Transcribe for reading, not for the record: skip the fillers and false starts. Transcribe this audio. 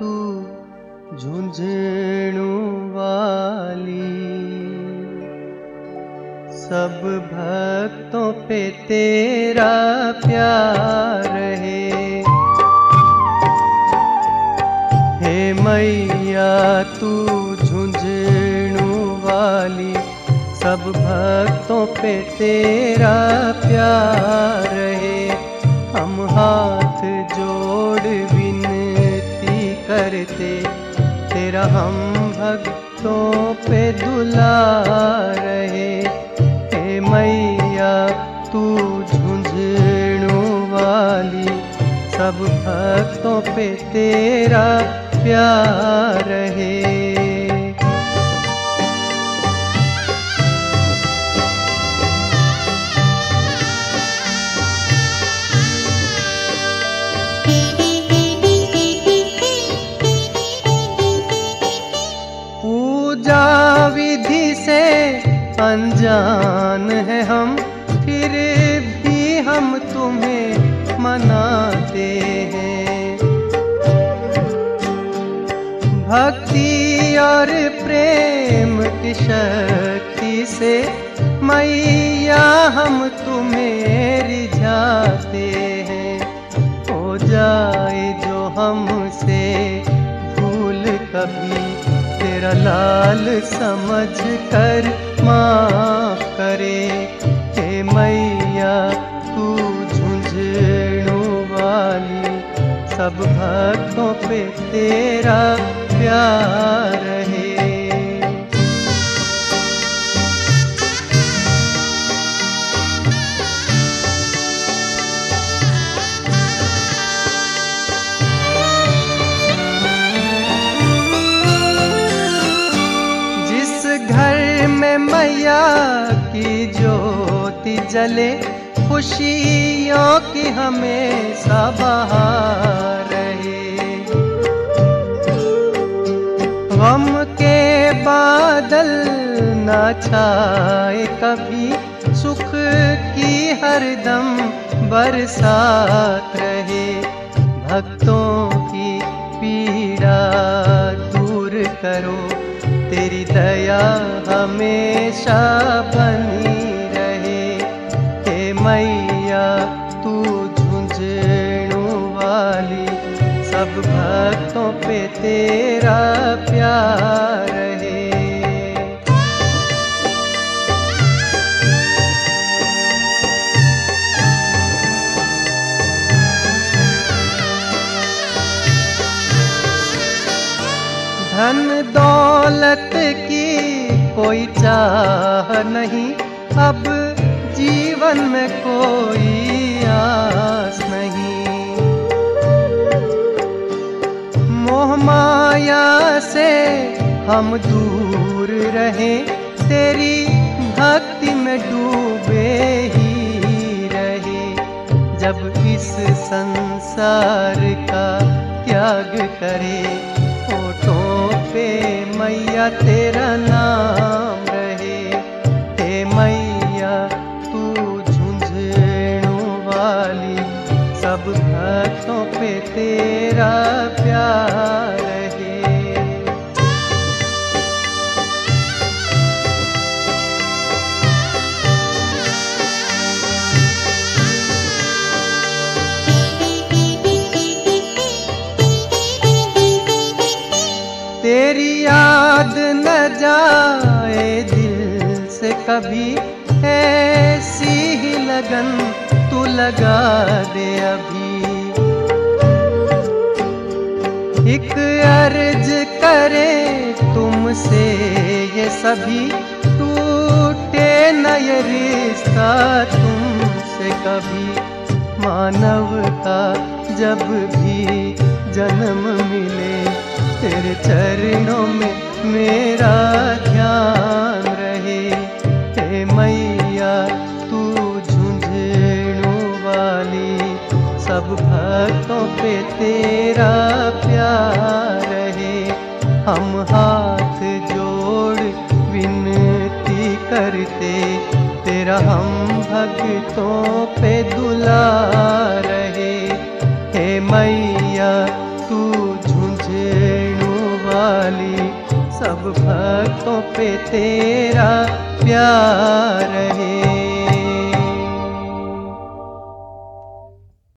तू झुंझुनू वाली, सब भक्तों पे तेरा प्यार है। हे मैया तू झुंझुनू वाली, सब भक्तों पे तेरा प्यार है। हम हाथ जोड़ विनती करते, तेरा हम भक्तों पे दुलार है। हे मैया तू झुंझुनू वाली, सब भक्तों पे तेरा प्यार है। पूजा विधि से अनजान है हम, फिर भी हम तुम्हें मनाते हैं। भक्ति और प्रेम की शक्ति से मैया हम तुम्हें रिझाते हैं। हो जाए जो हमसे भूल कभी, तेरा लाल समझ कर माफ करे। हे मैया तू झुंझुनू वाली, सब भक्तों पे तेरा प्यार है। घर में मैया की ज्योति जले, खुशियों की हमेशा बहार रहे। गम के बादल न छाए कभी, सुख की हरदम बरसात रहे। भक्तों की पीड़ा दूर करो, तेरी दया हमेशा बनी रहे। हे मैया तू झुंझुनू वाली, सब भक्तों पे तेरा प्यार है। धन दौलत की कोई चाह नहीं, अब जीवन में कोई आस नहीं। मोह माया से हम दूर रहे, तेरी भक्ति में डूबे ही रहे। जब इस संसार का त्याग करे, होठों पे मैया तेरा नाम रहे। हे मैया तू झुंझुनू वाली, सब भक्तों पे तेरा प्यार है। तेरी याद न जाए दिल से कभी, ऐसी ही लगन तू लगा दे अभी। एक अर्ज करे तुमसे ये सभी, टूटे न ये रिश्ता तुमसे कभी। मानव का जब भी जन्म मिले, तेरे चरणों में मेरा ध्यान रहे। हे मैया तू झुंझुनू वाली, सब भक्तों पे तेरा प्यार है। हम हाथ जोड़ विनती करते, तेरा हम भक्तों पे दुलार है। हे मैया तू झुंझुनू सब भक्तों पे तेरा प्यार है।